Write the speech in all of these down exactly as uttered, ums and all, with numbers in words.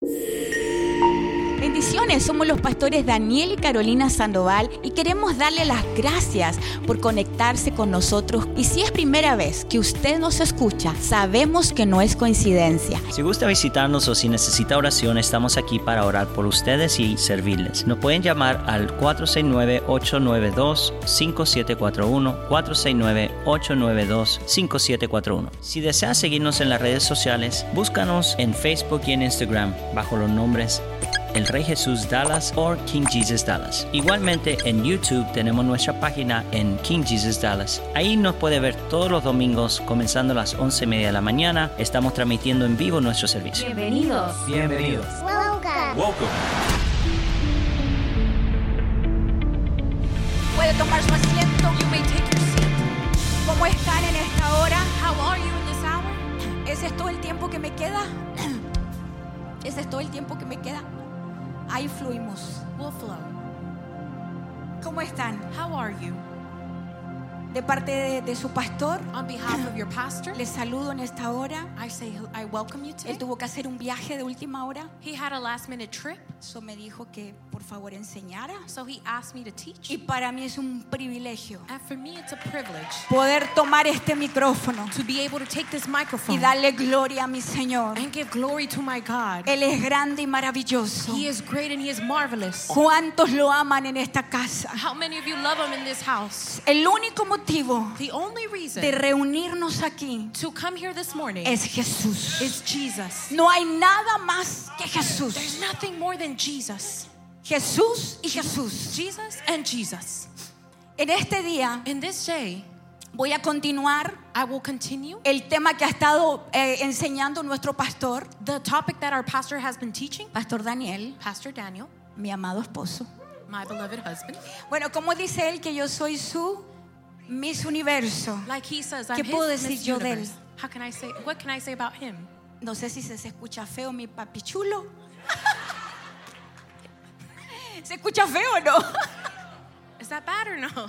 Bendiciones, somos los pastores Daniel y Carolina Sandoval y queremos darle las gracias por conectarse con nosotros. Y si es primera vez que usted nos escucha, sabemos que no es coincidencia. Si gusta visitarnos o si necesita oración, estamos aquí para orar por ustedes y servirles. Nos pueden llamar al cuatro seis nueve, ocho nueve dos, cinco siete cuatro uno, cuatro seis nueve, ocho nueve dos, cinco siete cuatro uno. Si desea seguirnos en las redes sociales, búscanos en Facebook y en Instagram bajo los nombres El Rey Jesús Dallas o King Jesus Dallas. Igualmente en YouTube tenemos nuestra página en King Jesus Dallas. Ahí nos puede ver todos los domingos comenzando a las once y media de la mañana. Estamos transmitiendo en vivo nuestro servicio. Bienvenidos. Bienvenidos. Welcome. Welcome. Puede tomar su asiento. You may take your seat. ¿Cómo están en esta hora? How are you in this hour? ¿Ese es todo el tiempo que me queda? ¿Ese es todo el tiempo que me queda? Ahí fluimos. We'll flow. ¿Cómo están? How are you? De parte de, de su pastor, On behalf of your pastor, les saludo en esta hora. I say I welcome you today. Él tuvo que hacer un viaje de última hora. He had a last minute trip, Eso me dijo que por favor enseñara. so he asked me to teach. Y para mí es un privilegio And for me, it's a privilege poder tomar este micrófono to be able to take this y microphone darle gloria a mi Señor. and give glory to my God. Él es grande y maravilloso. He is great and he is marvelous. ¿Cuántos lo aman en esta casa? How many of you love him in this house? El único motivo The only reason de reunirnos aquí to come here this morning es Jesús. is Jesus. No hay nada más que There's Jesús. nothing more than Jesus. Jesús y Jesús. Jesus and Jesus. En este día In this day, voy a continuar I will continue el tema que ha estado eh, enseñando nuestro pastor, the topic that our pastor has been teaching, Pastor Daniel, Pastor Daniel, mi amado esposo. my beloved husband. Bueno, como dice él que yo soy su Miss Universo. Like he says, I'm ¿Qué puedo his decir Miss yo de él? Universe. How can I say, what can I say about him? No sé si se, se escucha feo mi papi chulo. ¿Se escucha feo o no? Is that bad or no?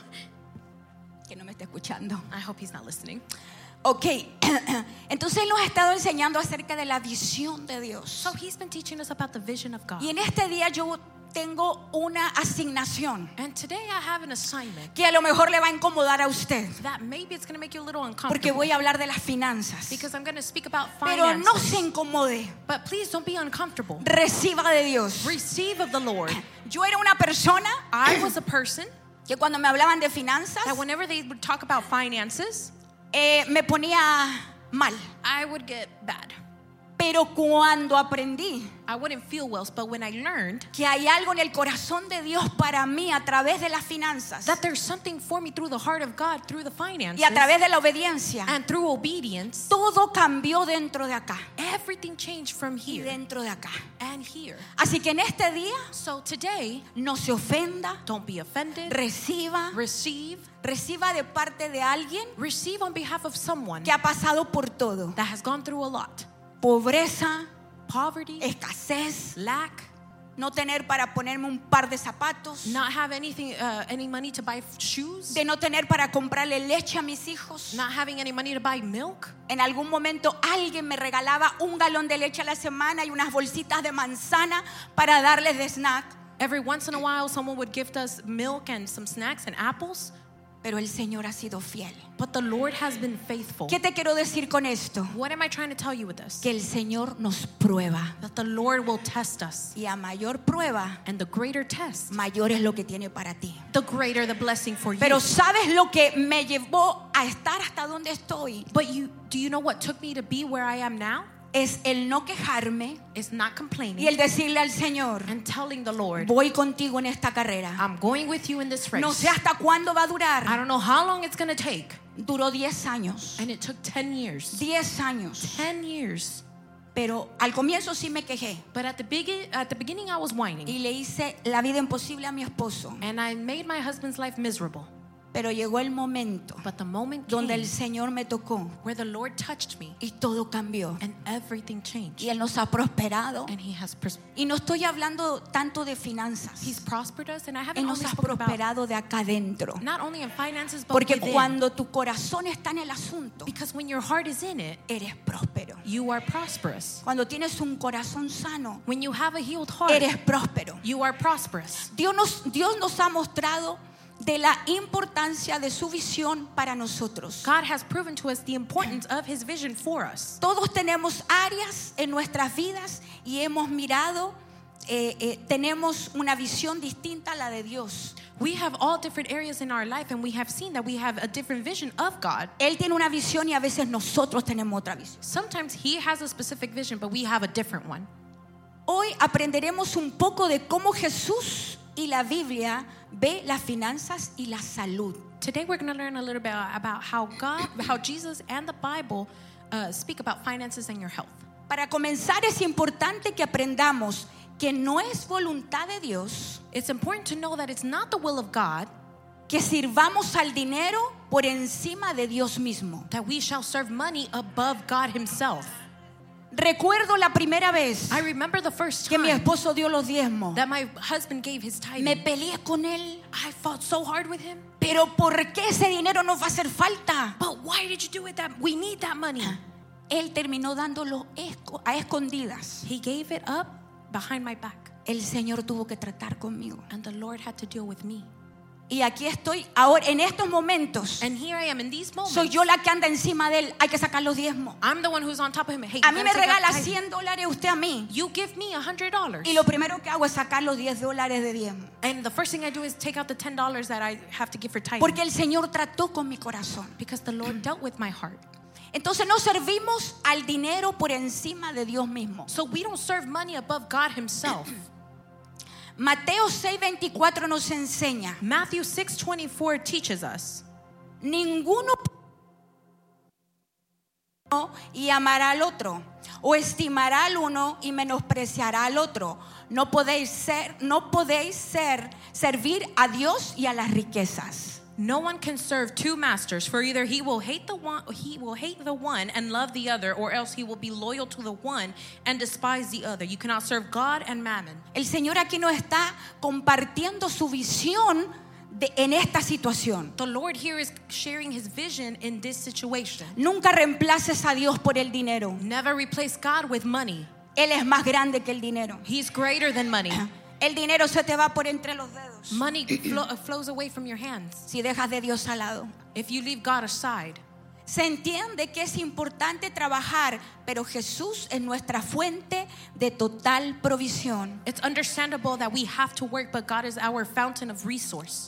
Que no me está escuchando. I hope he's not listening. Ok, entonces él nos ha estado enseñando acerca de la visión de Dios. So he's been teaching us about the vision of God. Y en este día yo tengo una asignación And today I have an assignment que a lo mejor le va a incomodar a usted, that maybe it's going to make you a little porque uncomfortable voy a hablar de las finanzas. because I'm going to speak about Pero finances. no se incomode, But please don't be uncomfortable. reciba de Dios. Receive of the Lord. Yo era una persona I was a person que cuando me hablaban de finanzas that whenever they would talk about finances, eh, me ponía mal. I would get bad. Pero cuando aprendí I wouldn't feel well, but when I learned que hay algo en el corazón de Dios para mí a través de las finanzas that there's something for me through the heart of God, through the finances, y a través de la obediencia, and through obedience, todo cambió dentro de acá everything changed from y here dentro de acá. and here. Así que en este día So today, no se ofenda, don't be offended. reciba, Receive, reciba de parte de alguien receive on behalf of someone que ha pasado por todo. that has gone through a lot. Pobreza, Poverty, escasez, lack, no tener para ponerme un par de zapatos, not have anything, uh, any money to buy f- shoes, de no tener para comprarle leche a mis hijos. not having any money to buy milk. En algún momento alguien me regalaba un galón de leche a la semana y unas bolsitas de manzana para darles de snack. Every once in a while, someone would gift us milk and some snacks and apples. Pero el Señor ha sido fiel. But the Lord has been faithful. ¿Qué te quiero decir con esto? What am I trying to tell you with this? Que el Señor nos prueba. That the Lord will test us. Y a mayor prueba, And the greater test, mayor es lo que tiene para ti. the greater the blessing for you. Pero ¿sabes lo que me llevó a estar hasta donde estoy? But you, do you know what took me to be where I am now? Es el no quejarme It's not complaining y el decirle al Señor, and telling the Lord, voy contigo en esta carrera. I'm going with you in this race. No sé hasta cuándo va a I durar. don't know how long it's going to take. Duró diez años. And it took ten years. diez años. ten years. Pero al comienzo sí me quejé. But at the, begin, at the beginning, I was whining. Y le hice la vida imposible a mi esposo. And I made my husband's life miserable. Pero llegó el momento But the moment donde came el Señor me tocó where the Lord touched me y todo cambió. and everything changed. Y Él nos ha prosperado. And He has pros- Y no estoy hablando tanto de finanzas. He's prospered us, and I haven't Él nos only ha spoken about prosperado de acá adentro. not only in finances but Porque within. cuando tu corazón está en el asunto, Because when your heart is in it, eres próspero. you are prosperous. Cuando tienes un corazón sano, When you have a healed heart, eres próspero. you are prosperous. Dios nos, Dios nos ha mostrado de la importancia de su visión para nosotros. God has proven to us the importance of His vision for us. Todos tenemos áreas en nuestras vidas y hemos mirado, eh, eh, tenemos una visión distinta a la de Dios. We have all different areas in our life, and we have seen that we have a different vision of God. Él tiene una visión y a veces nosotros tenemos otra visión. Sometimes He has a specific vision, but we have a different one. Hoy aprenderemos un poco de cómo Jesús y la Biblia ve las finanzas y la salud. Today we're going to learn a little bit about how God, how Jesus and the Bible uh, speak about finances and your health. Para comenzar es importante que aprendamos que no es voluntad de Dios It's important to know that it's not the will of God que sirvamos al dinero por encima de Dios mismo. that we shall serve money above God Himself. Recuerdo la primera vez I remember the first que mi time esposo dio los diezmos. that my husband gave his tithing. Me peleé con él, I fought so hard with him. pero ¿por qué ese dinero nos va a hacer falta? But why did you do it? That we need that money. Él terminó dándolo esco- a escondidas. He gave it up behind my back, El Señor tuvo que tratar conmigo. and the Lord had to deal with me. Y aquí estoy ahora en estos momentos. And here I am in these moments. Soy yo la que anda encima de él. Hay que sacar los diezmos. I'm the one who's on top of him. Hey, A you mí gotta me take out regala tithing. cien dólares usted a mí. You give me a hundred dollars, Y lo primero que hago es sacar los diez dólares de diezmo. and the first thing I do is take out the ten dollars that I have to give for tithing, Porque el Señor trató con mi corazón. because the Lord dealt with my heart. Entonces no servimos al dinero por encima de Dios mismo. So we don't serve money above God Himself. Mateo seis veinticuatro nos enseña: Matthew six twenty-four teaches us, ninguno y amará al otro, o estimará al uno y menospreciará al otro. No podéis ser, no podéis ser servir a Dios y a las riquezas. no one can serve two masters, for either he will hate the one he will hate the one and love the other, or else he will be loyal to the one and despise the other. You cannot serve God and mammon. El Señor aquí nos está compartiendo su visión de, en esta situación. The Lord here is sharing His vision in this situation. Nunca reemplaces a Dios por el dinero. Never replace God with money. Él es más grande que el dinero. He's greater than money. El dinero se te va por entre los dedos Money flo- flows away from your hands si dejas de Dios al lado. if you leave God aside. Se entiende que es importante trabajar, pero Jesús es nuestra fuente de total provisión. It's understandable that we have to work, but God is our fountain of resource.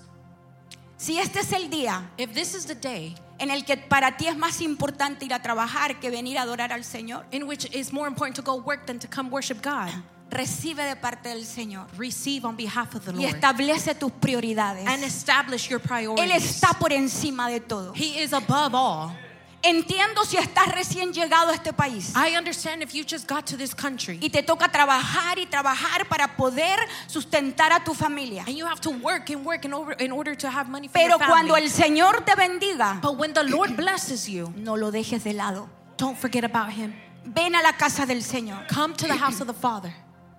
Si este es el día If this is the day en el que para ti es más importante ir a trabajar que venir a adorar al Señor, in which it's more important to go work than to come worship God, recibe de parte del Señor receive on behalf of the y Lord establece tus prioridades. and establish your Él priorities. está por encima de todo. He is above all. Entiendo si estás recién llegado a este país I understand if you just got to this country y te toca trabajar y trabajar para poder sustentar a tu familia. and you have to work and work in order, in order to have money for Pero your family. cuando el Señor te bendiga, But when the Lord blesses you, no lo dejes de lado. don't forget about Him. Ven a la casa del Señor. Come to the house of the Father.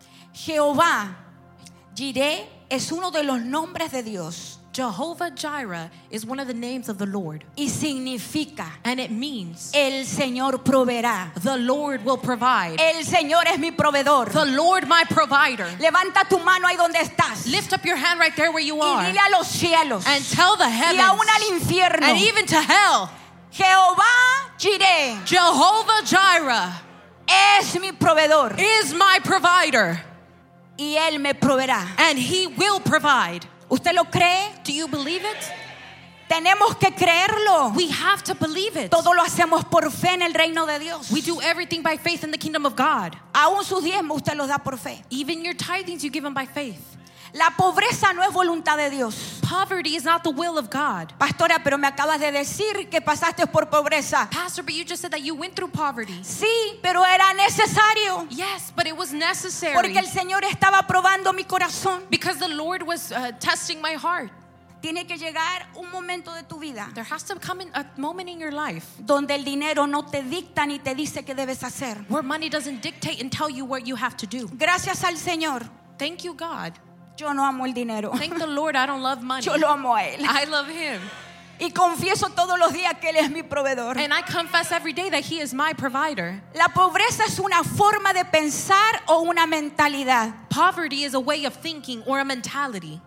Jehová Jireh es uno de los nombres de Dios Jehovah Jireh is one of the names of the Lord, y significa and it means el Señor proveerá. the Lord will provide. El Señor es mi proveedor. The Lord my provider. Levanta tu mano ahí donde estás Lift up your hand right there where you y are dile a los cielos and tell the y heavens aún al infierno: and even to hell, Jehová Jireh Jehovah Jireh es mi proveedor is my provider, y Él me proveerá. and He will provide. ¿Usted lo cree? Do you believe it? Tenemos que creerlo. We have to believe it. Todo lo hacemos por fe en el reino de Dios. We do everything by faith in the kingdom of God. Aún sus diezmos usted los da por fe. Even your tithings you give them by faith. La pobreza no es voluntad de Dios. Poverty is not the will of God. Pastora, pero me acabas de decir que pasaste por pobreza. Pastor, but you just said that you went through poverty. Sí, pero era necesario. Yes, but it was necessary Porque el Señor estaba probando mi corazón. because the Lord was uh, testing my heart. Tiene que llegar un momento de tu vida There has to come in a moment in your life donde el dinero no te dicta ni te dice qué debes hacer. where money doesn't dictate and tell you what you have to do. Gracias al Señor, Thank you, God. yo no amo el dinero. Thank the Lord, I don't love money. Yo lo amo a Él. I love Him. Y confieso todos los días que Él es mi proveedor. And I confess every day that He is my provider. La pobreza es una forma de pensar o una mentalidad. Poverty is a way of thinking or a mentality.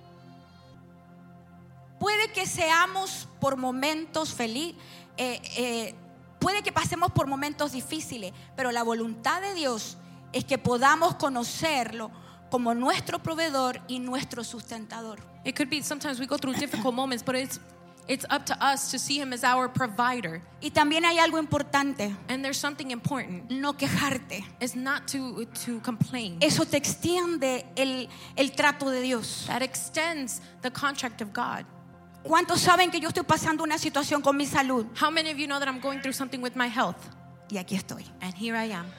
Puede que seamos por momentos felices, eh, eh, puede que pasemos por momentos difíciles, pero la voluntad de Dios es que podamos conocerlo como nuestro proveedor y nuestro sustentador. It could be sometimes we go through difficult moments, but it's it's up to us to see Him as our provider. Y también hay algo importante, And there's something important. no quejarte. It's not to to complain. Eso te extiende el, el trato de Dios. That extends the contract of God. ¿Cuántos saben que yo estoy pasando una situación con mi salud? How many of you know that I'm going through something with my health? Y aquí estoy. And here I am.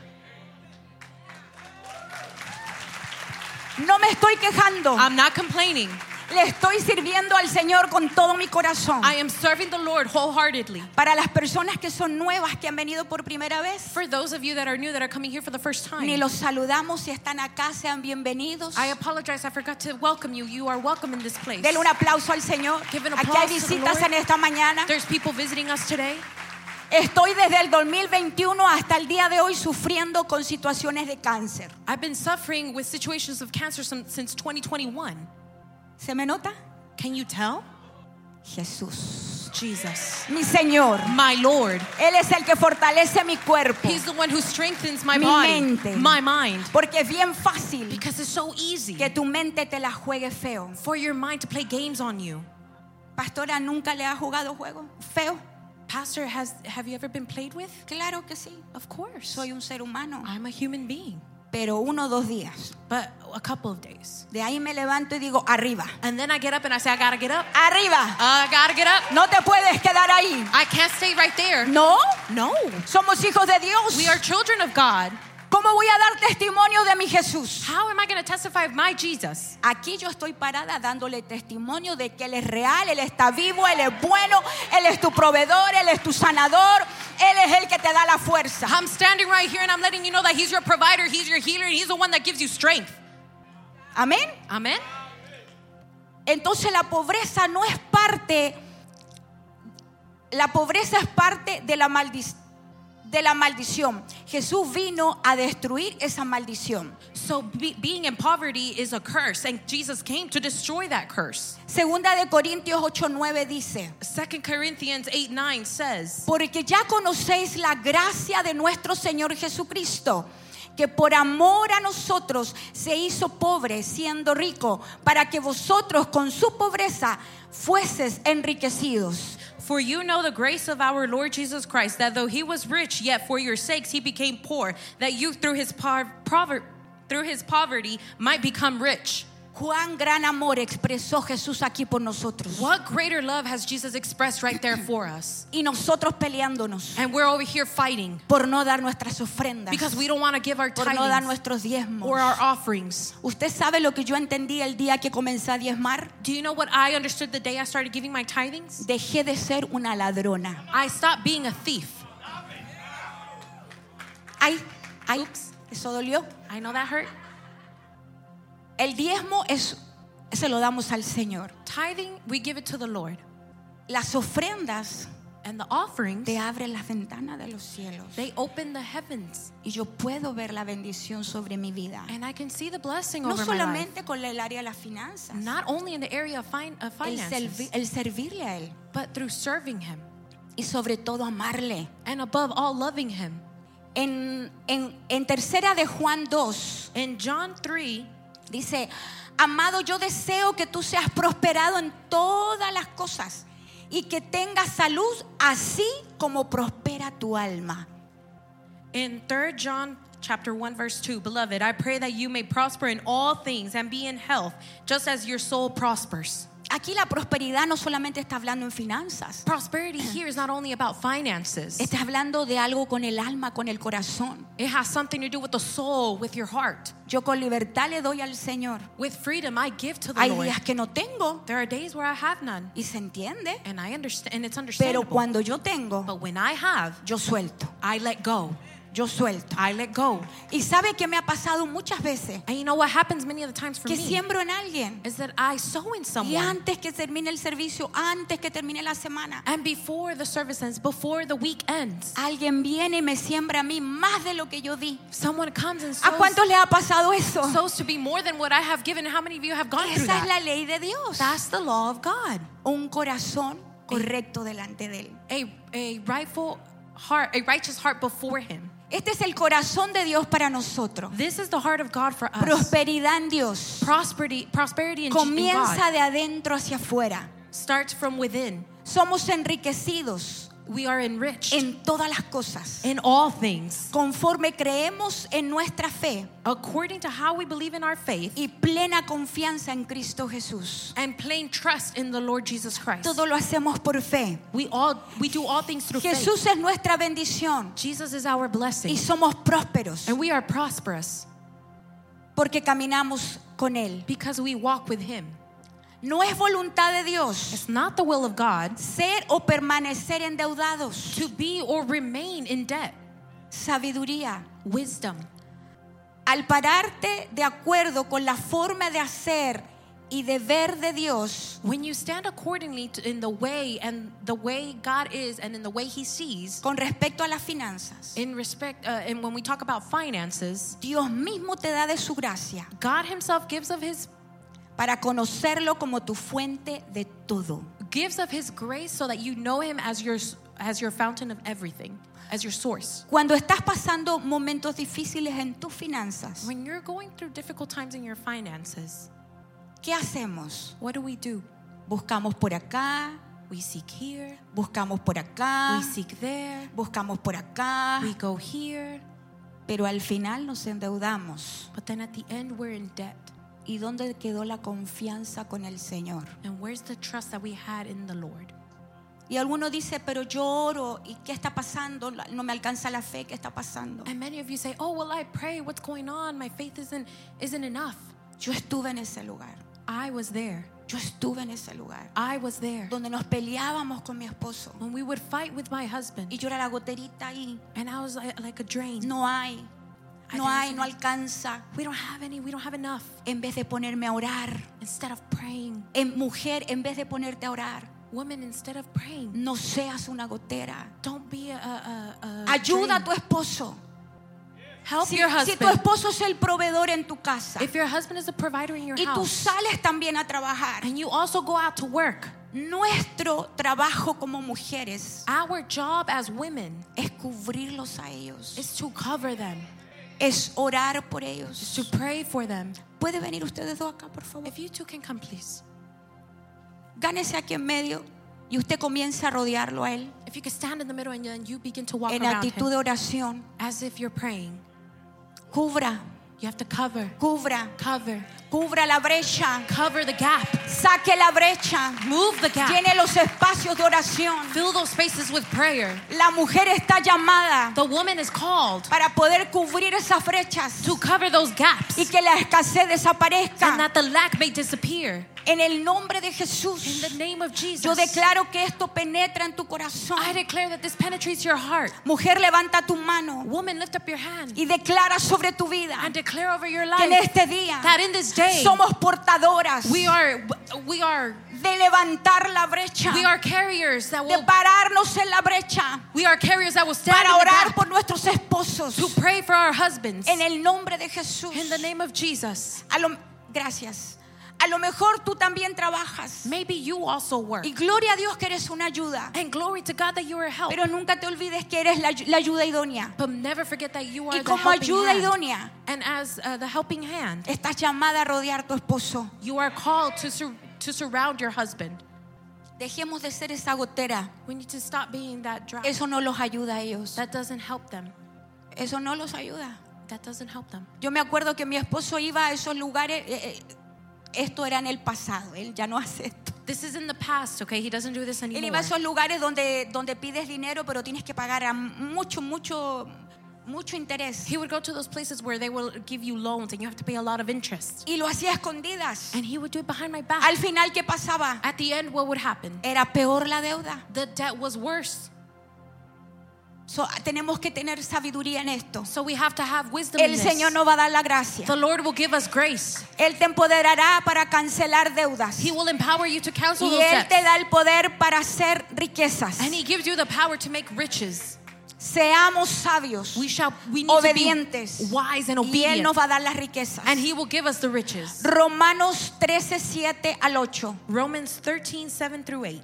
No me estoy quejando. I'm not complaining. Le estoy sirviendo al Señor con todo mi corazón. I am serving the Lord wholeheartedly. Para las personas que son nuevas, que han venido por primera vez, For those of you that are new, that are coming here for the first time, ni los saludamos. Si están acá, sean bienvenidos. I apologize, I forgot to welcome you. You are welcome in this place. Denle un aplauso al Señor. Give an Aquí hay applause to the visitas Lord. en esta mañana. There's people visiting us today. Estoy desde el dos mil veintiuno hasta el día de hoy sufriendo con situaciones de cáncer. I've been suffering with situations of cancer some, since twenty twenty-one. ¿Se me nota? Can you tell? Jesús, Jesus, mi Señor. my Lord. Él es el que fortalece mi cuerpo. He's the one who strengthens my Mi body, mente. my mind. Porque es bien fácil Because it's so easy que tu mente te la juegue feo. for your mind to play games on you. Pastora, ¿nunca le ha jugado juego feo? Pastor, has have you ever been played with? Claro que sí. Of course. Soy un ser humano. I'm a human being. Pero uno o dos días. But a couple of days. De ahí me levanto y digo, arriba. And then I get up and I say, I gotta get up. Arriba. Uh, I gotta get up. No te puedes quedar ahí. I can't stay right there. No. No. Somos hijos de Dios. We are children of God. ¿Cómo voy a dar testimonio de mi Jesús? How am I going to testify of my Jesus? Aquí yo estoy parada dándole testimonio de que Él es real, Él está vivo, Él es bueno, Él es tu proveedor, Él es tu sanador, Él es el que te da la fuerza. I'm standing right here and I'm letting you know that He's your provider, He's your healer, and He's the one that gives you strength. Amén. Amen? Entonces la pobreza no es parte, la pobreza es parte de la maldición. De la maldición. Jesús vino a destruir esa maldición. So be, being in poverty is a curse, and Jesus came to destroy that curse. Segunda de Corintios ocho nueve dice: Second Corinthians eight nine says, porque ya conocéis la gracia de nuestro Señor Jesucristo, que por amor a nosotros se hizo pobre siendo rico, para que vosotros con su pobreza fueses enriquecidos. for you know the grace of our Lord Jesus Christ, that though He was rich, yet for your sakes He became poor, that you through His po- prover- through His poverty might become rich. Cuán gran amor expresó Jesús aquí por nosotros. What greater love has Jesus expressed right there for us? Y nosotros peleándonos And we're over here fighting por no dar nuestras ofrendas, because we don't want to give our por no dar tithes nuestros diezmos. or our offerings. ¿Usted sabe lo que yo entendí el día que comencé a diezmar? Do you know what I understood the day I started giving my tithings? Dejé de ser una ladrona. I stopped being a thief. Ay, ay, Oops. eso dolió. I know that hurt. El diezmo es, se lo damos al Señor. Tithing, we give it to the Lord. Las ofrendas And the offerings, te abren las ventanas de los cielos. they open the heavens. Y yo puedo ver la bendición sobre mi vida. And I can see the blessing No over my life. solamente con el área de las finanzas. Not only in the area of, fin- of El, finances, servi- el servirle a Él. but through serving Him. Y sobre todo amarle. And above all, loving Him. En, en, en tercera de Juan dos In John three, dice: amado, yo deseo que tú seas prosperado en todas las cosas y que tengas salud así como prospera tu alma. in third John chapter one verse two, beloved, I pray that you may prosper in all things and be in health, just as your soul prospers. Aquí la prosperidad no solamente está hablando en finanzas. Prosperity here is not only about finances. Está hablando de algo con el alma, con el corazón. It has something to do with the soul, with your heart. Yo con libertad le doy al Señor. With freedom, I give to the Hay Lord. días que no tengo There are days where I have none, y se entiende. and I understand, and it's Pero understandable. cuando yo tengo, But when I have, yo suelto. I let go. Yo suelto. I let go. Y sabe que me ha pasado muchas veces And you know what happens many of the times for que me siembro en alguien is that I sow in y someone, antes que termine el servicio, antes que termine la semana, and before the service ends, before the week ends, alguien viene y me siembra a mí más de lo que yo di. someone comes and ¿A sows, cuántos les ha pasado eso? sows to be more than what I have given. And how many of you have gone through Esa es that? la ley de Dios. That's the law of God. Un corazón correcto delante de él. A a rightful heart, a righteous heart before Him. Este es el corazón de Dios para nosotros. This is the heart of God for us. Prosperidad en Dios Prosperity, prosperity in, in comienza God de adentro hacia afuera. starts from within. Somos enriquecidos We are enriched en todas las cosas in all things conforme creemos en nuestra fe according to how we believe in our faith y plena confianza en Cristo Jesús. and plain trust in the Lord Jesus Christ. Todo lo hacemos por fe. We all we do all things through faith. Jesús es nuestra bendición Jesus is our blessing, y somos prósperos and we are prosperous porque caminamos con Él. because we walk with Him. No es voluntad de Dios It's not the will of God ser o permanecer endeudados. to be or remain in debt. Sabiduría. Wisdom. Al pararte de acuerdo con la forma de hacer y de ver de Dios, When you stand accordingly to, in the way and the way God is and in the way He sees, con respecto a las finanzas, in respect, uh, and when we talk about finances, Dios mismo te da de su gracia God Himself gives of His para conocerlo como tu fuente de todo. gives of His grace so that you know Him as your as your fountain of everything, as your source. Cuando estás pasando momentos difíciles en tus finanzas, When you're going through difficult times in your finances, ¿qué hacemos? what do we do? Buscamos por acá, We seek here, buscamos por acá, we seek there, buscamos por acá, we go here, pero al final nos endeudamos. but then at the end we're in debt. ¿Y dónde quedó la confianza con el Señor? And where's the trust that we had in the Lord? Y alguno dice, pero yo oro, ¿y qué está pasando? No me alcanza la fe, ¿qué está pasando? And many of you say, "Oh, well, I pray. What's going on? My faith isn't isn't enough." Yo estuve en ese lugar, I was there. yo estuve en ese lugar, I was there donde nos peleábamos con mi esposo. when we would fight with my husband, Y yo era la goterita ahí, and I was like, like a drain. no hay, no hay, no alcanza. We don't have any. We don't have enough. En vez de ponerme a orar, Instead of praying, en mujer, en vez de ponerte a orar, woman, instead of praying, no seas una gotera. don't be a, a, a Ayuda a drain. tu esposo. Help Si, your si tu husband. esposo es el proveedor en tu casa If your husband is a provider in your y tú house, sales también a trabajar, and you also go out to work, nuestro trabajo como mujeres our job as women es cubrirlos a ellos, is to cover them, es orar por is ellos. to pray for them. ¿Puede venir ustedes dos acá, por favor? If you two can come, please. Gánese aquí en medio y usted comienza a rodearlo a él If you could stand in the middle and then you begin to walk en around actitud him de oración. as if you're praying. Cubra, You have to cover, cubra, cover, cubra la brecha, cover the gap. saque la brecha, Move the gap. llene los espacios de oración. Fill those spaces with prayer. La mujer está llamada The woman is called para poder cubrir esas brechas to cover those gaps y que la escasez and desaparezca. that the lack may disappear. En el nombre de In Jesús, the name of Jesus, yo declaro que esto penetra en tu corazón. I declare that this penetrates your heart. Mujer, levanta tu mano Woman, lift up your hand y declara sobre tu vida and declare over your que en life este día that in this day somos portadoras we are we are de levantar la brecha, we are carriers that de will pararnos en la brecha we are carriers that will stand para in the orar gap por nuestros esposos to pray for our husbands en el nombre de Jesús. in the name of Jesus. A lo, gracias. A lo mejor tú también trabajas Maybe you also work. y gloria a Dios que eres una ayuda, And glory to God that you are a help. pero nunca te olvides que eres la, la ayuda idónea. But never forget that you are Y the como helping ayuda hand. idónea, And as uh, the helping hand, estás llamada a rodear a tu esposo. you are called to sur- to surround your husband. Dejemos de ser esa gotera. We need to stop being that drop. Eso no los ayuda a ellos. That doesn't help them. Eso no los ayuda. That doesn't help them. Yo me acuerdo que mi esposo iba a esos lugares. eh, eh, esto era en el pasado. Él ya no hace esto. This is in the past, okay? He doesn't do this Él iba anymore. a esos lugares donde, donde pides dinero, pero tienes que pagar a mucho, mucho, mucho interés. He would go to those places where they will give you loans and you have to pay a lot of interest. Y lo hacía a escondidas. And he would do it behind my back. Al final, ¿qué pasaba? At the end, what would happen? Era peor la deuda. The debt was worse. So, tenemos que tener sabiduría en esto. So we have to have wisdom in El this. Señor nos va a dar la gracia. The Lord will give us grace. Él te empoderará para cancelar deudas. He will empower you to cancel Y those Él debts. te da el poder para hacer riquezas. And He gives you the power to make riches. Seamos sabios, We shall we need obedientes, to be wise and y Él obedient. nos va a dar las riquezas. And He will give us the riches. Romanos trece, siete al ocho. Romans thirteen, seven through eight.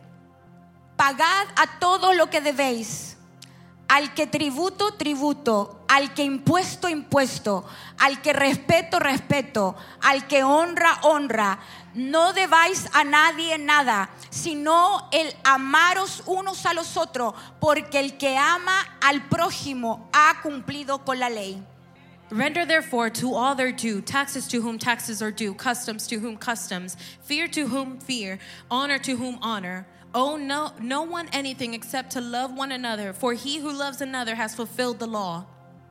Pagad a todo lo que debéis. Al que tributo, tributo. Al que impuesto, impuesto. Al que respeto, respeto. Al que honra, honra. No debáis a nadie nada, sino el amaros unos a los otros, porque el que ama al prójimo ha cumplido con la ley. Render therefore to all their due, taxes to whom taxes are due, customs to whom customs, fear to whom fear, honor to whom honor. Owe no, no one anything except to love one another, for he who loves another has fulfilled the law.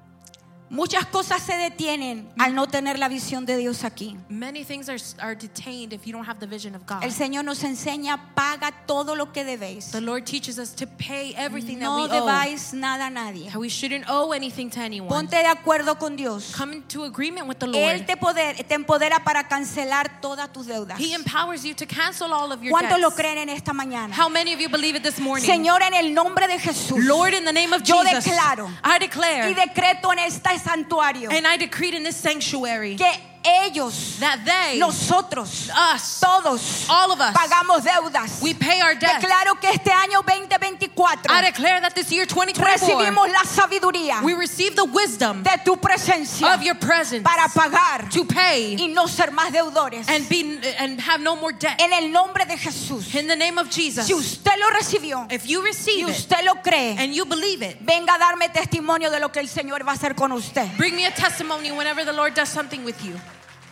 Muchas cosas se detienen al no tener la visión de Dios aquí. Many things are, are detained if you don't have the vision of God. El Señor nos enseña, paga todo lo que debéis. The Lord teaches us to pay everything No that we owe. debáis nada a nadie. How we shouldn't owe anything to anyone. Ponte de acuerdo con Dios. Come into agreement with the Él Lord. te, poder, te empodera para cancelar todas tus deudas. He empowers you to cancel all of your ¿Cuántos lo debts. creen en esta mañana? How many of you believe it this morning? Señor, en el nombre de Jesús, Lord, in the name of yo Jesus, declaro I declare y decreto en este santuario and I decreed in this sanctuary que ellos, that they, nosotros, us, todos, all of us, pagamos deudas. we pay our debts. Declaro que este año veinte veinticuatro I declare that this year twenty twenty-four, recibimos la sabiduría we receive the wisdom de tu presencia of your presence para pagar to pay y no ser más deudores. and be and have no more debt. En el nombre de Jesús. In the name of Jesus, Si usted lo recibió if you y receive it usted lo cree, and you believe it, venga a darme testimonio de lo que el Señor va a hacer con usted. bring me a testimony whenever the Lord does something with you.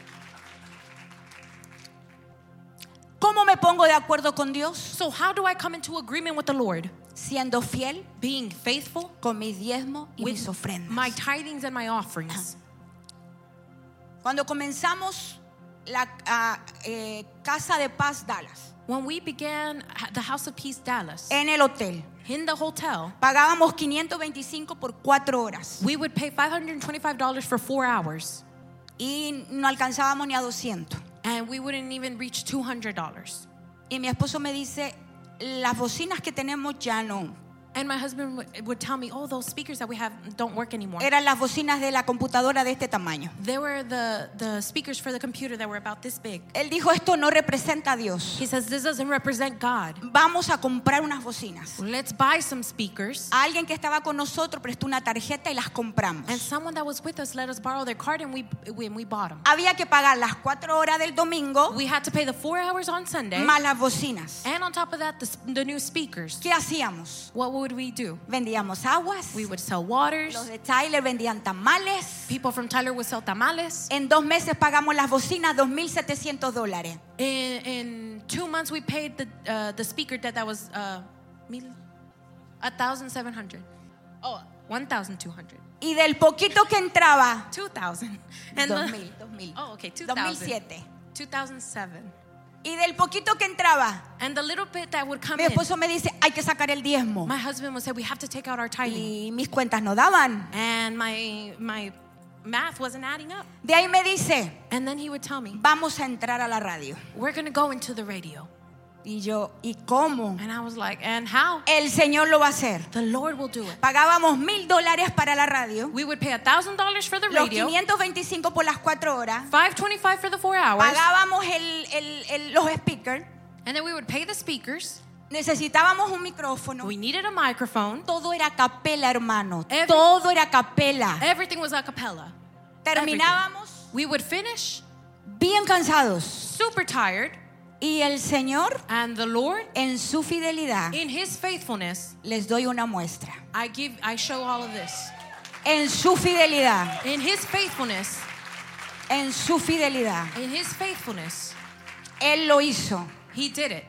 ¿Cómo me pongo de acuerdo con Dios? So how do I come into agreement with the Lord? Siendo fiel Being faithful con mis diezmos y mis with ofrendas. my tithings and my offerings. Cuando comenzamos la ah, eh, Casa de Paz Dallas, When we began the House of Peace Dallas, en el hotel, in the hotel, pagábamos quinientos veinticinco por cuatro horas we would pay five hundred twenty-five dollars for four hours, y no alcanzábamos ni a doscientos. and we wouldn't even reach two hundred dollars. Y mi esposo me dice, las bocinas que tenemos ya no. And my husband would, would tell me, oh, those speakers that we have don't work anymore. Eran las bocinas de la computadora de este tamaño. They were the, the speakers for the computer that were about this big. Él dijo, esto no representa a Dios. He says, this doesn't represent God. Vamos a comprar unas bocinas. Let's buy some speakers. Alguien que estaba con nosotros prestó una tarjeta y las compramos. And someone that was with us let us borrow their card, and we, we, we bought them. Había que pagar las cuatro horas del domingo We had to pay the four hours on Sunday. más las bocinas. And on top of that, the, the new speakers. ¿Qué hacíamos? What would we do? Vendíamos aguas. We would sell waters. Los de Tyler vendían tamales. People from Tyler would sell tamales. En dos meses pagamos las bocinas dos mil setecientos dólares. In, in two months, we paid the uh, the speaker debt that was uh, mil, a thousand seven hundred. Oh, one thousand two hundred. Y del poquito que entraba, Two thousand. And dos the, mil, dos mil. oh, okay, two dos mil thousand. siete. Two thousand seven. Y del poquito que entraba, And the little bit that would come mi in, esposo me dice, hay que sacar el diezmo. my husband would say, we have to take out our tithing. Y mis cuentas no daban. And my my math wasn't adding up. De ahí me dice, And then he would tell me, vamos a entrar a la radio. we're going to go into the radio. Y yo, ¿y cómo? And I was like, and how? El Señor lo va a hacer. The Lord will do it. Pagábamos mil dólares para la radio, We would pay a thousand dollars for the los radio, quinientos veinticinco por las cuatro horas, five twenty-five for the four hours, pagábamos el, el, el, los speakers, and then we would pay the speakers. necesitábamos un micrófono. We needed a microphone. Todo era a capela, hermano. Every- Todo era a capela. Everything was a cappella. Terminábamos We would finish bien cansados. super tired, Y el Señor, and the Lord, en su fidelidad, in His faithfulness, les doy una muestra. I give, I show all of this. En su fidelidad, In His faithfulness, en su fidelidad. in His faithfulness, Él lo hizo. He did it.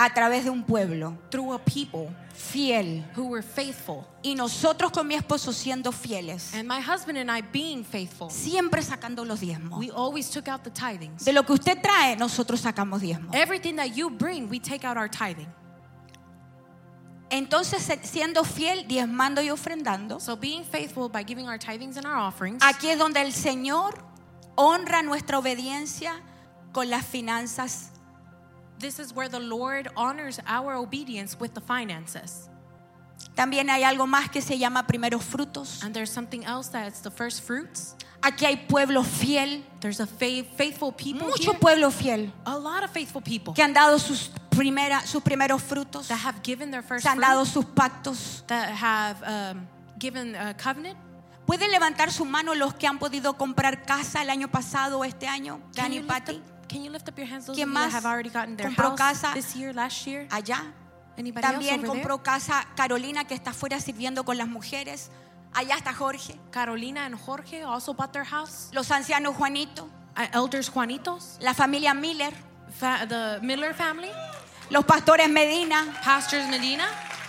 a través de un pueblo through a people fiel. who were faithful. Y nosotros con mi esposo siendo fieles, And my husband and I being faithful, siempre sacando los diezmos. we always took out the tithings. De lo que usted trae, nosotros sacamos diezmos. Everything that you bring, we take out our tithing. Entonces, siendo fiel, diezmando y ofrendando, So being faithful by giving our tithings and our offerings, aquí es donde el Señor honra nuestra obediencia con las finanzas. this is where the Lord honors our obedience with the finances. También hay algo más que se llama primeros frutos. And there's something else that's the first fruits. Aquí hay pueblo fiel, There's a fa- faithful people mucho here. pueblo fiel A lot of faithful people que han dado sus, primera, sus primeros frutos, that have given their first se han dado fruits, sus pactos. that have um, given a covenant. ¿Pueden levantar su mano los que han podido comprar casa el año pasado o este año? Can Dani, you, lift Patty, up, can you lift up your hands, those of ¿Quién you that más have already gotten their compró house casa? this year, last year? allá. Anybody También else over there? compró casa Carolina, que está afuera sirviendo con las mujeres. Allá está Jorge. Carolina and Jorge also bought their house. Los ancianos Juanito, Uh, elders Juanitos, la familia Miller, fa- the Miller family, los pastores Medina. Pastors Medina.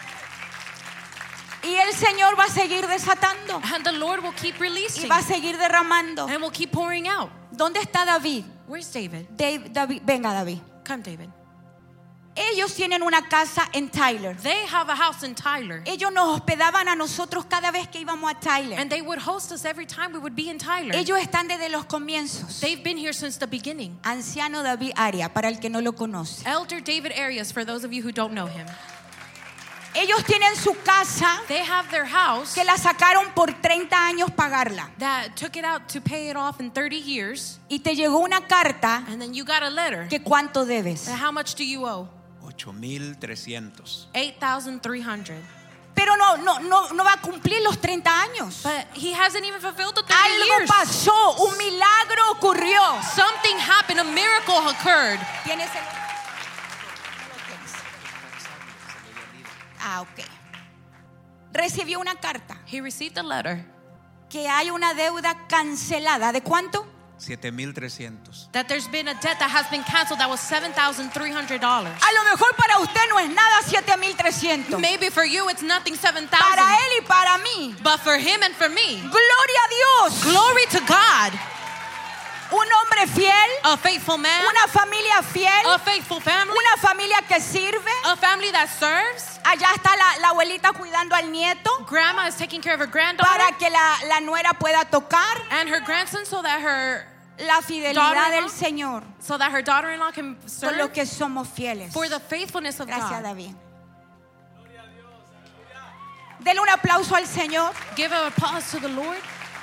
Y el Señor va a seguir desatando And the Lord will keep y releasing va a seguir derramando. and will keep pouring out. ¿Dónde está David? Where's David? Dave- David? Venga, David. Come, David. Ellos tienen una casa en Tyler. They have a house in Tyler. Ellos nos hospedaban a nosotros cada vez que íbamos a Tyler. And they would host us every time we would be in Tyler. Ellos están desde los comienzos. They've been here since the beginning. Anciano David Aria, para el que no lo conoce. Elder David Arias, for those of you who don't know him. Ellos tienen su casa They have their house que la sacaron por treinta años pagarla. that took it out to pay it off in thirty years. Y te llegó una carta And then you got a letter. que cuánto debes. How much do you owe? ocho mil trescientos. eight thousand three hundred. Pero no, no, no, no va a cumplir los treinta años. But he hasn't even fulfilled the thirty Algo years. pasó, un milagro ocurrió. Something happened, a miracle occurred. ¿Tienes el? Ah, ok. Recibió una carta He received a letter que hay una deuda cancelada. ¿De cuánto? siete mil trescientos. that there's been a debt that has been canceled that was seven thousand three hundred dollars. A lo mejor para usted no es nada siete mil trescientos. Maybe for you it's nothing seven Para thousand. él y para mí. But for him and for me, Gloria a Dios. glory to God. Un hombre fiel, A faithful man, una familia fiel, a faithful family, una familia que sirve. a family that serves. Allá está la, la abuelita cuidando al nieto Grandma is taking care of her granddaughter para que la, la nuera pueda tocar. and her grandson so that her La fidelidad Daughter-in-law. del Señor so that her daughter-in-law can por serve lo que somos fieles. for the faithfulness of Gracias, God. David. Denle un aplauso al Señor. Give a pause to the Lord.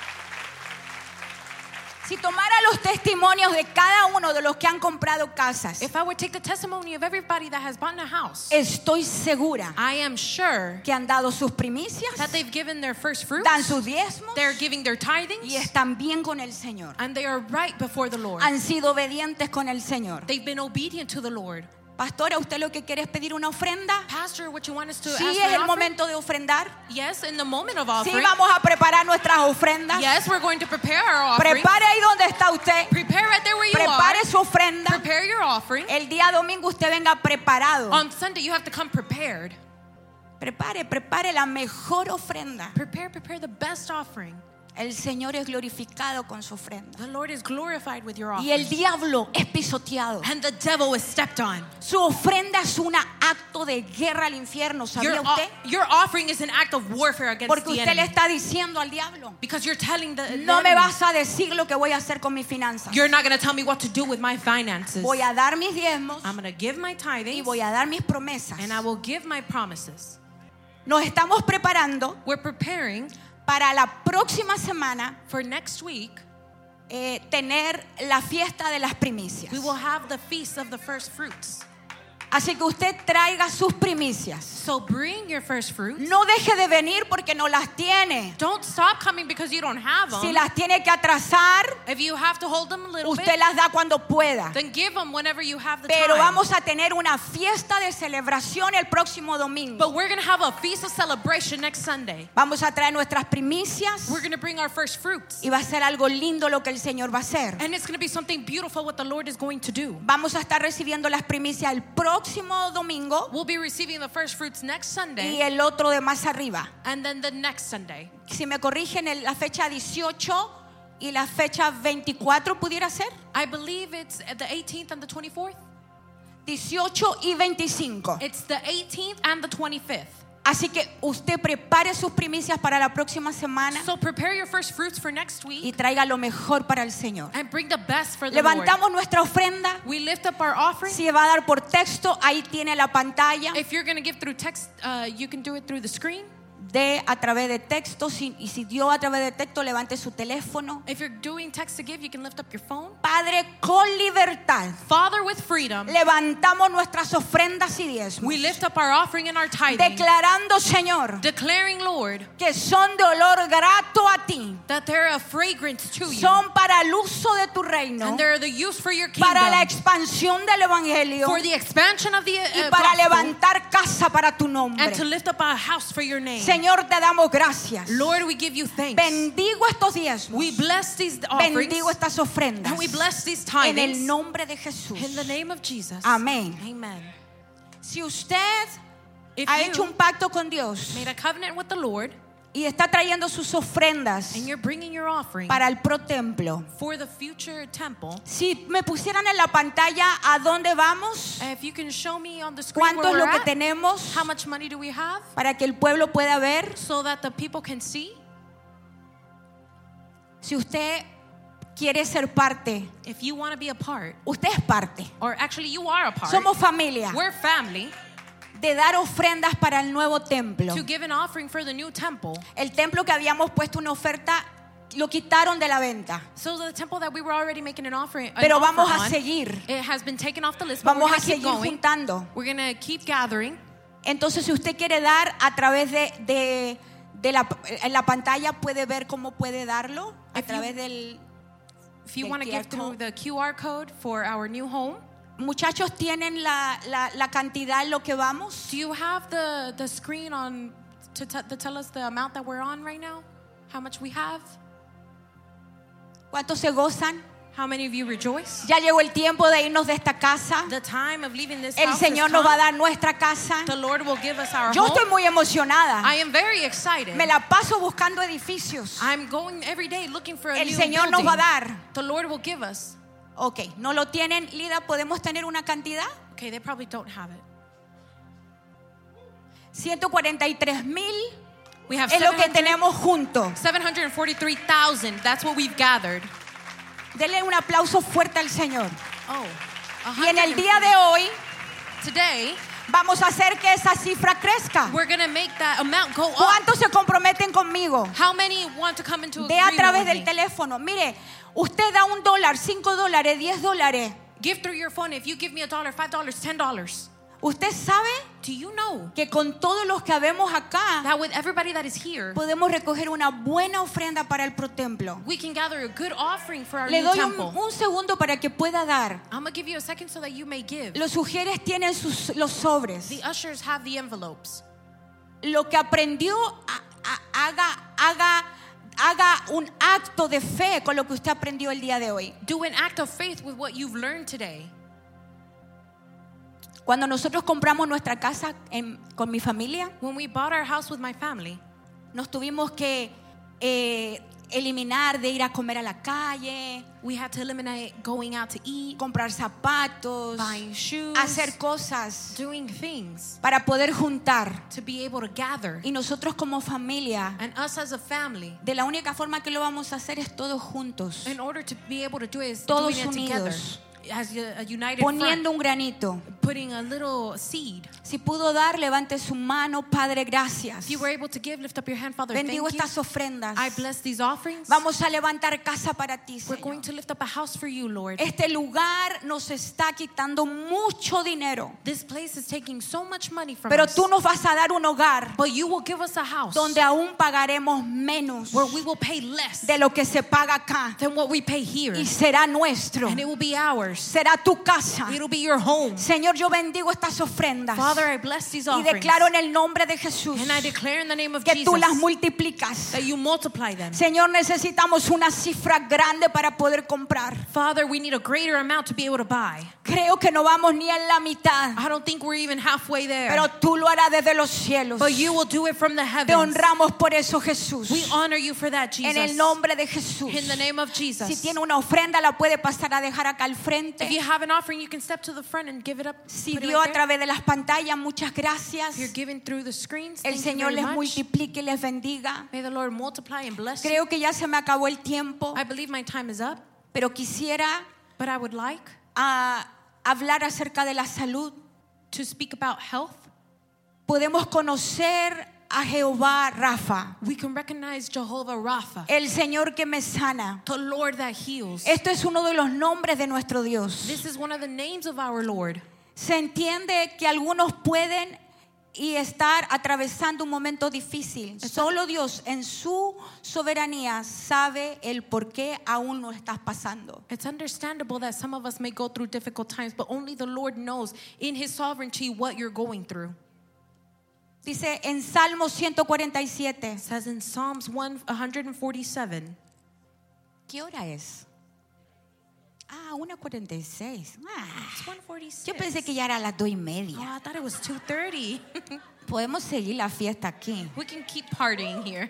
Si tomara los testimonios de cada uno de los que han comprado casas, If I would take the testimony of everybody that has bought a house, estoy segura I am sure que han dado sus primicias, that they've given their first fruits, dan sus diezmos they're giving their tithings, y están bien con el Señor. and they are right before the Lord. Han sido obedientes con el Señor. They've been obedient to the Lord. Pastora, ¿usted lo que quiere es pedir una ofrenda? Pastor, what you want us to Sí, ask es for an el offering? momento de ofrendar. Yes, in the moment of Sí, offering. vamos a preparar nuestras ofrendas. Yes, we're going to prepare our offering. Prepare ahí donde está usted. Prepare right there where you Prepare are. su ofrenda. Prepare your offering. El día domingo usted venga preparado. On Sunday, you have to come prepared. Prepare, prepare la mejor ofrenda. Prepare, prepare the best offering. El Señor es glorificado con su ofrenda. The Lord is glorified with your Y el offering. diablo es pisoteado. And the devil is stepped on. Su ofrenda es un acto de guerra al infierno, Your, ¿sabía o- usted? your offering is an act of warfare against Porque the usted le enemy. está diciendo al diablo, Because you're telling the, the no me enemy, vas a decir lo que voy a hacer con mis finanzas. you're not going to tell me what to do with my finances. Voy a dar mis diezmos I'm going to give my y tithings voy a dar mis promesas. and I will give my promises. Nos estamos preparando We're preparing para la próxima semana for next week. eh, tener la fiesta de las primicias. We will have the feast of the first fruits. Así que usted traiga sus primicias. So bring your first fruits. No deje de venir porque no las tiene. Don't stop coming because you don't have them. Si las tiene que atrasar, If you have to hold them a little usted bit, las da cuando pueda. then give them whenever you have the Pero time. vamos a tener una fiesta de celebración el próximo domingo. But we're going to have a feast of celebration next Sunday. Vamos a traer nuestras primicias We're going to bring our first fruits. y va a ser algo lindo lo que el Señor va a hacer. And it's going to be something beautiful what the Lord is going to do. Vamos a estar recibiendo las primicias el próximo próximo domingo We'll be receiving the first fruits next y Sunday, el otro de más arriba. and then the next Sunday. Si me corrigen, el- la fecha dieciocho y la fecha veinticuatro pudiera ser. I believe it's at the eighteenth and the twenty-fourth. dieciocho y veinticinco. It's the eighteenth and the twenty-fifth. Así que usted prepare sus primicias para la próxima semana So prepare your first fruits for next y week traiga lo mejor para el Señor. and bring the best for the Lord. Levantamos nuestra ofrenda. We lift up our offering. Si va a dar por texto, ahí tiene la pantalla. If you're going to give through text, uh, you can do it through the screen. De a través de texto. Si- y si dio a través de texto, levante su teléfono. If you're doing text to give, you can lift up your phone. Padre, con libertad, Father, with freedom, levantamos nuestras ofrendas y diezmos, we lift up our offering and our tithing, declarando, Señor, declaring, Lord, que son de olor grato a ti, that they're a fragrance to you, son para el uso de tu reino, and they're the use for your para la kingdom, expansión del evangelio for the expansion of the y uh, para gospel, levantar casa para tu nombre. and to lift up a house for your name. Señor, te damos gracias. Lord, we give you thanks. Bendigo estos diezmos, We bless these offerings, bendigo estas ofrendas and we bless these en el tithings nombre de Jesús. in the name of Jesus. Amén. Amen. Si usted If ha you hecho un pacto con Dios made a covenant with the Lord y está trayendo sus ofrendas and you're bringing your offering para el pro templo, for the future temple, si me pusieran en la pantalla a dónde vamos, if you can show me on the screen cuánto where es lo we're que at, tenemos, how much money do we have, para que el pueblo pueda ver. so that the people can see. Si usted quiere ser parte, If you want to be a part, usted es parte. or actually you are a part, Somos familia we're family, de dar ofrendas para el nuevo templo. to give an offering for the new temple. El templo que habíamos puesto una oferta lo quitaron de la venta, So the temple that we were already making an offering, an pero offer vamos a on, seguir. it has been taken off the list, but Vamos we're a going to keep seguir going. juntando. We're going to keep gathering. Entonces, si usted quiere dar a través de, de, de la, en la pantalla, puede ver cómo puede darlo a If you- través del. If you Del want to Q R give through code. the Q R code for our new home, Muchachos, tienen la, la, la cantidad en lo que vamos. do you have the, the screen on to, t- to tell us the amount that we're on right now? How much we have? ¿Cuántos se gozan? How many of you rejoice? Ya llegó el tiempo de irnos de esta casa. The time of leaving this El house Señor has nos va a come. dar nuestra casa. The Lord will give us our Yo home. estoy muy emocionada. I am very excited. Me la paso buscando edificios. I'm going every day looking for a El new Señor nos building. va a dar. The Lord will give us. Ok, ¿no lo tienen, Lida? ¿Podemos tener una cantidad? Okay, they probably don't have it. ciento cuarenta y tres mil We have es lo que seven hundred tenemos juntos. seven hundred forty-three thousand. That's what we've gathered. Denle un aplauso fuerte al Señor. Oh. Y en el día de hoy Today, vamos a hacer que esa cifra crezca. we're going to make that amount go up. ¿Cuántos se comprometen conmigo? How many want to come into De a agreement través with del me? teléfono. Mire, usted da un dólar, cinco dólares, diez dólares. Give through your phone. If you give me a dollar, five dollars, ten dollars. Usted sabe Do you know que con todos los que habemos acá that with everybody that is here, podemos recoger una buena ofrenda para el protemplo. we can gather a good offering for our Le new doy un, temple? un segundo para que pueda dar. I'm going to give you a second so that you may give. Los sugieres tienen sus, los sobres. The ushers have the envelopes. Lo que aprendió, a- a- haga, haga, haga un acto de fe con lo que usted aprendió el día de hoy. Do an act of faith with what you've learned today. Cuando nosotros compramos nuestra casa en- con mi familia, When we bought our house with my family, nos tuvimos que eh, eliminar de ir a comer a la calle, we had to eliminate going out to eat, comprar zapatos, buying shoes, hacer cosas doing things para poder juntar. to be able to gather. Y nosotros como familia, And us as a family, de la única forma que lo vamos a hacer es todos juntos, in order to be able to do it, is Todos doing it together unidos. as a, a united front, poniendo un granito. putting a little seed. Si pudo dar, levante su mano. Padre, gracias. If you were able to give, lift up your hand, Father. Bendigo Thank you. estas ofrendas. I bless these offerings. Vamos a levantar casa para ti, We're going Señor. to lift up a house for you, Lord. Este lugar nos está quitando mucho dinero, This place is taking so much money from pero us, tú nos vas a dar un hogar but you will give us a house donde aún pagaremos menos where we will pay less de lo que se paga acá than what we pay here, y será nuestro, and it will be ours. será tu casa. It'll be your home. Señor, yo bendigo estas ofrendas. Father, I bless these Y offerings. declaro en el nombre de Jesús And I declare in the name of que tú Jesus las multiplicas. that you multiply them. Señor, necesitamos una cifra grande para poder comprar. Father, we need a greater amount to be able to buy. Creo que no vamos ni en la mitad, I don't think we're even halfway there. pero tú lo harás desde los cielos. But you will do it from the Te heavens. honramos por eso, Jesús. We honor you for that, Jesus. En el nombre de Jesús. In the name of Jesus. Si tiene una ofrenda, la puede pasar a dejar acá al frente. If you have an offering, you can step to the front and give it up. Si Put it dio right a there. través de las pantallas, muchas gracias. If you're giving through the screens, El thank you Señor very les much. multiplique y les bendiga. May the Lord multiply and bless you. Creo que ya se me acabó el tiempo, I believe my time is up, pero quisiera but I would like ah, hablar acerca de la salud. to speak about health. Podemos conocer a Jehová Rafa, We can recognize Jehovah Rapha, el Señor que me sana. the Lord that heals. Esto es uno de los nombres de nuestro Dios. This is one of the names of our Lord. Se entiende que algunos pueden y estar atravesando un momento difícil. Solo Dios en su soberanía sabe el por qué aún no estás pasando. It's understandable that some of us may go through difficult times, but only the Lord knows in His sovereignty what you're going through. Dice en Salmo ciento cuarenta y siete. It says in Psalms one forty-seven. ¿Qué hora es? Ah, una cuarenta y seis. Ah, It's one forty-six. yo pensé que ya era las dos y Oh, media. I thought it was two thirty. Podemos seguir la fiesta aquí. We can keep partying here.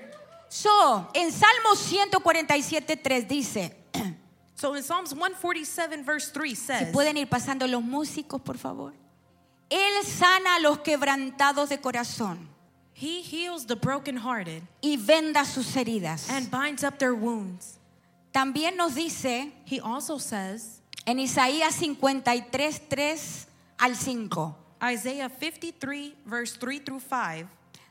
So, en Salmo ciento cuarenta y siete, tres dice, So in Psalms one forty-seven verse three si says, pueden ir pasando los músicos, por favor. Él sana a los quebrantados de corazón He heals the brokenhearted y venda sus heridas. and binds up their wounds. También nos dice He also says, en Isaías cincuenta y tres, tres al cinco, Isaiah fifty-three verse three through five,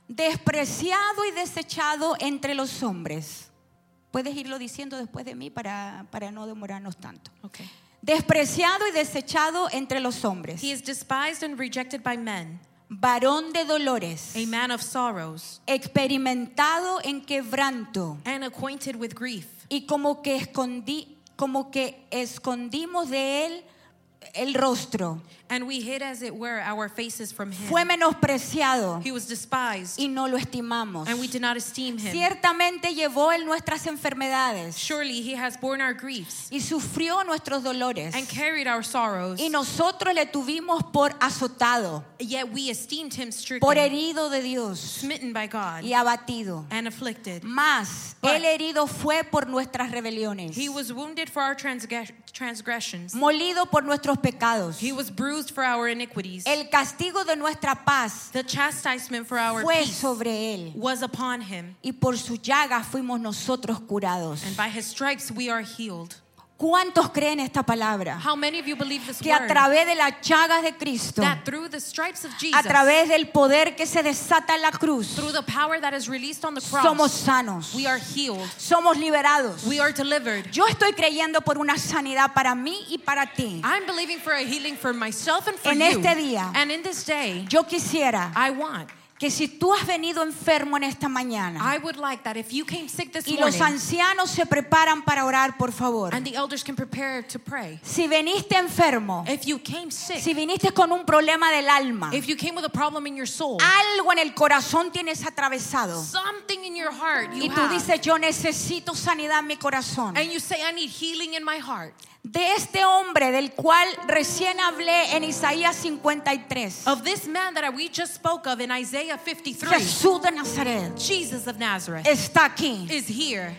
despreciado y desechado entre los hombres. Puedes irlo diciendo después de mí para, para no demorarnos tanto. okay. Despreciado y desechado entre los hombres. He is despised and rejected by men, Varón de dolores, a man of sorrows, experimentado en quebranto, and acquainted with grief. y como que escondí, como que escondimos de él el rostro. And we hid, as it were, our faces from him. Fue menospreciado He was despised, y no lo estimamos. and we did not esteem him. Ciertamente llevó él nuestras enfermedades Surely he has borne our griefs y sufrió nuestros dolores. and carried our sorrows. Y nosotros le tuvimos por azotado, Yet we esteemed him stricken, por herido de Dios smitten by God, y abatido. and afflicted. Mas But- el herido fue por nuestras rebeliones, He was wounded for our transg- transgressions. molido por nuestros pecados. He was bruised for our iniquities. El castigo de nuestra paz The chastisement for our fue peace sobre él, was upon him, y por su llaga fuimos nosotros curados. and by his stripes we are healed. ¿Cuántos creen esta palabra? How many of you believe this Que a word? través de las llagas de Cristo, That through the stripes of a Jesus, través del poder que se desata en la cruz, through the power that is released on the cross, somos sanos, we are healed. somos liberados. We are delivered. Yo estoy creyendo por una sanidad para mí y para ti. I'm believing for a healing for myself and for En you. este día, And in this day, Yo quisiera I want, que si tú has venido enfermo en esta mañana I would like that if you came sick this y los morning, ancianos se preparan para orar, por favor. and the elders can prepare to pray. Si veniste enfermo, If you came sick, si viniste con un problema del alma, if you came with a problem in your soul, algo en el corazón tienes atravesado something in your heart you y tú have, dices, yo necesito sanidad en mi corazón. and you say, I need healing in my heart. De este hombre del cual recién hablé en Isaías cincuenta y tres, Of this man that we just spoke of in Isaiah fifty-three, Jesús de Nazaret Jesus of Nazareth está aquí. is here.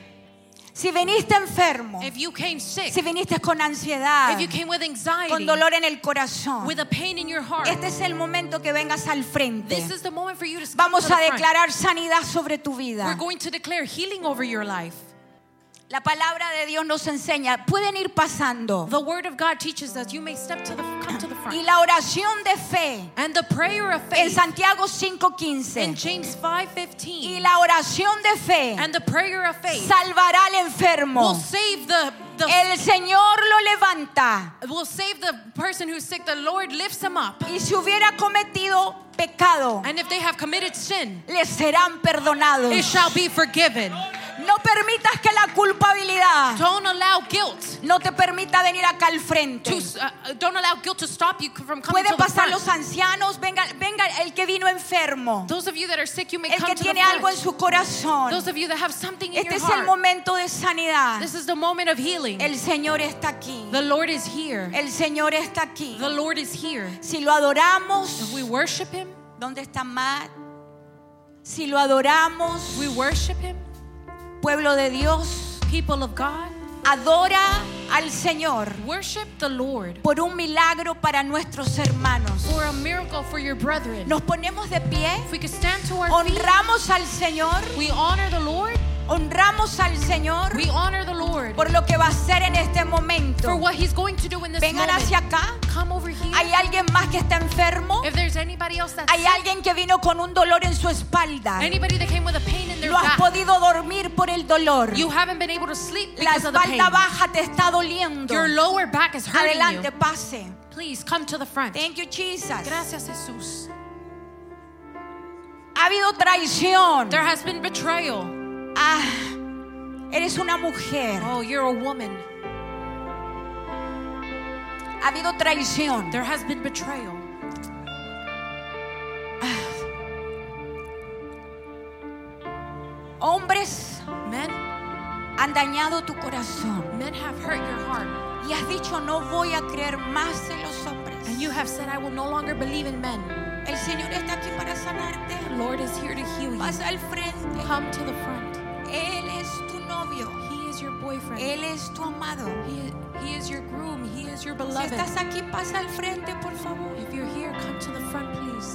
Si viniste enfermo, If you came sick, si viniste con ansiedad, if you came with anxiety, con dolor en el corazón, with a pain in your heart, este es el momento que vengas al frente. this is the moment for you to step Vamos to the a front. declarar sanidad sobre tu vida. We're going to declare healing over your life. La palabra de Dios nos enseña, pueden ir pasando. The word of God teaches us you may step to the come to the Y front. la oración de fe And the prayer of en faith Santiago cinco quince. in James five Y fifteen, la oración de fe and the prayer of faith salvará al will enfermo. save the, the El Señor lo levanta. will save the person who's sick. The Lord lifts him up. Y si hubiera cometido pecado, And if they have committed sin, les serán perdonados. it shall be forgiven. No permitas que la culpabilidad Don't allow guilt no te permita venir acá al frente. to uh, don't allow guilt to stop you from coming Pueden to the pasar front. los ancianos, venga, venga el que vino enfermo, Those of you that are sick, you may el come que to tiene the algo en front. su corazón. Those of you that have something in Este your es el heart. momento de sanidad. This is the moment of healing. El Señor está aquí. The Lord is here. El Señor está aquí. The Lord is here. Si lo adoramos, If we worship Him, ¿dónde está Matt? Si lo adoramos, we worship Him. pueblo de Dios, People of God, adora al Señor worship the Lord por un milagro para nuestros hermanos. for a miracle for your brethren. Nos ponemos de pie, If we could stand to our feet, honramos al Señor, we honor the Lord. honramos al Señor We honor the Lord por lo que va a hacer en este for momento. what He's going to do in this Vengan moment. hacia acá. Come over here. ¿Hay alguien más que está enfermo? If there's anybody else that's ¿Hay sick, alguien que vino con un dolor en su espalda? anybody that came with a pain in their ¿No has back, podido dormir por el dolor? you haven't been able to sleep La because of the pain. espalda baja te está doliendo. Your lower back is hurting Adelante, you. pase. Please come to the front. Thank you, Jesus. Gracias, Jesús. Ha habido traición. There has been betrayal. Ah, eres una mujer. Oh, you're a woman. Ha habido traición. There has been betrayal. Hombres Men, han dañado tu corazón men have hurt your heart. y has dicho no voy a creer más en los hombres. And you have said, I will no longer believe in men. El Señor está aquí para sanarte. The Lord is here to heal you. Pasa al frente. Come to the front. Él es tu novio. He is your boyfriend. Él es tu amado. He, he is your groom. He is your Si beloved. estás aquí, pasa al frente, por favor. If you're here, come to the front, please.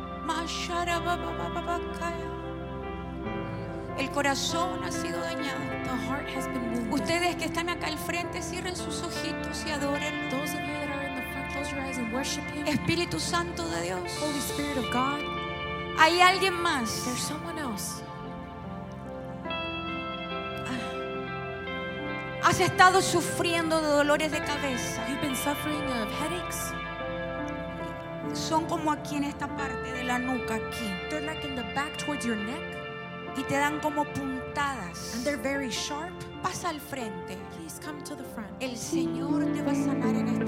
El corazón ha sido dañado. The heart has been wounded. Ustedes que están acá al frente, cierren sus ojitos y adoren. Those of you that are in the front, close your eyes and worship Him. Espíritu Santo de Dios. Holy Spirit of God, ¿Hay alguien más? there's someone else. ¿Has estado sufriendo de dolores de cabeza? You've been suffering of headaches. Son como aquí en esta parte de la nuca, aquí. They're like in the back towards your neck, Y te dan como puntadas. and they're very sharp. Pasa al frente. Please come to the front. El Señor te va a sanar en este